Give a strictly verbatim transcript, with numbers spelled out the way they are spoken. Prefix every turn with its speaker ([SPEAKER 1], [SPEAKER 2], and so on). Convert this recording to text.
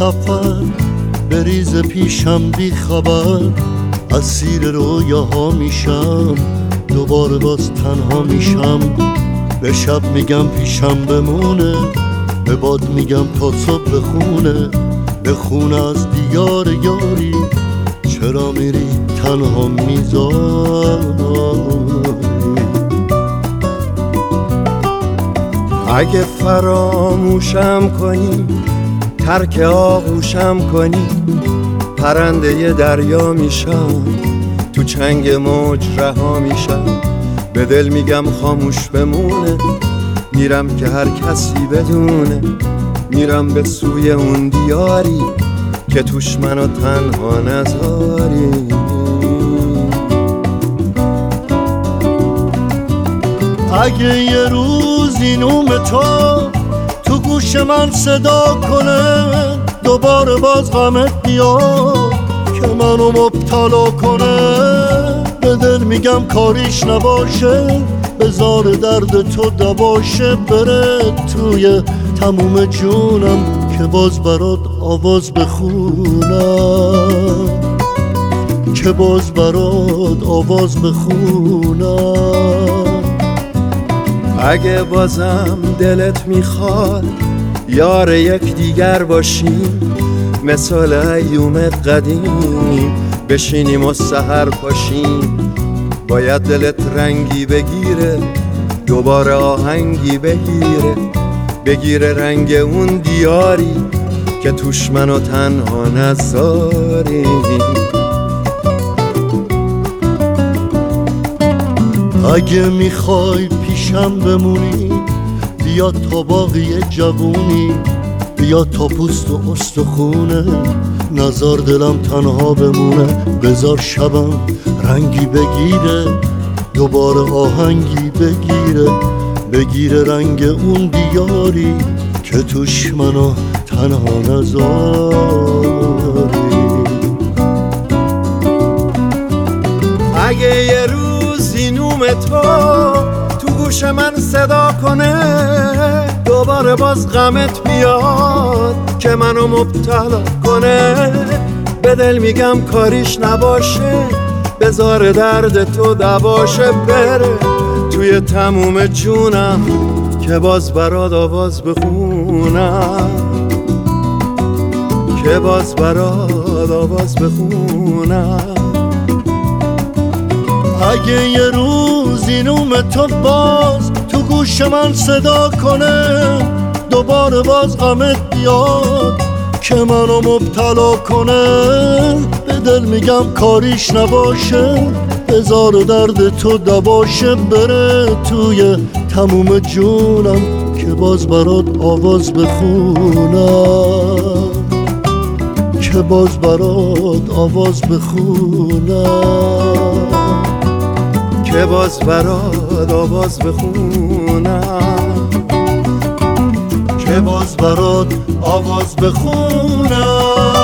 [SPEAKER 1] سفر بریز پیشم بی خبر، اسیر رویاها میشم، دوباره باز تنها میشم. به شب میگم پیشم بمونه، به باد میگم تا صبح بخونه، بخونه از دیار یاری، چرا میری تنها میذاری.
[SPEAKER 2] اگه فراموشم کنی، ترک آغوشم کنی، پرنده ی دریا میشم، تو چنگ موج رها میشم. به دل میگم خاموش بمونه، میرم که هر کسی بدونه، میرم به سوی اون دیاری که توش منو تنها نذاری.
[SPEAKER 1] اگه یه روزی نوم تو تو گوش من صدا کنه، دوباره باز غمت بیاد که منو مبتلا کنه، به دل میگم کاریش نباشه، بذار درد تو دباشه، بره توی تموم جونم که باز برات آواز بخونم، که باز برات آواز بخونم.
[SPEAKER 2] اگه بازم دلت میخواد یار یک دیگر باشیم، مثال ایوم قدیم بشینیم و سحر پاشیم. باید دلت رنگی بگیره، دوباره آهنگی بگیره، بگیره رنگ اون دیاری که توش منو تنها نذاری.
[SPEAKER 1] اگه میخوای پیشم بمونی، بیا تا باقی جوونی، بیا تا پوست و استخونه، نزار دلم تنها بمونه، بذار شبم رنگی بگیره، دوباره آهنگی بگیره، بگیره رنگ اون دیاری که توش منو تنها نذاری.
[SPEAKER 2] اگه یه روزی نوم تو تو گوش من صدا کنه، دوباره باز غمت بیاد که منو مبتلا کنه، به دل میگم کاریش نباشه، بذار درد تو دباشه، بره توی تموم جونم که باز برات آواز بخونم، که باز برات آواز بخونم.
[SPEAKER 1] اگه یه روزی نوم تو باز تو گوش من صدا کنه، دوباره باز غمت بیاد که منو مبتلا کنه، به دل میگم کاریش نباشه، بذار درد تو دباشه، بره توی تموم جونم که باز برات آواز بخونم، که باز برات آواز بخونم،
[SPEAKER 2] که باز برات آواز بخونم،
[SPEAKER 1] که باز برات آواز بخونم.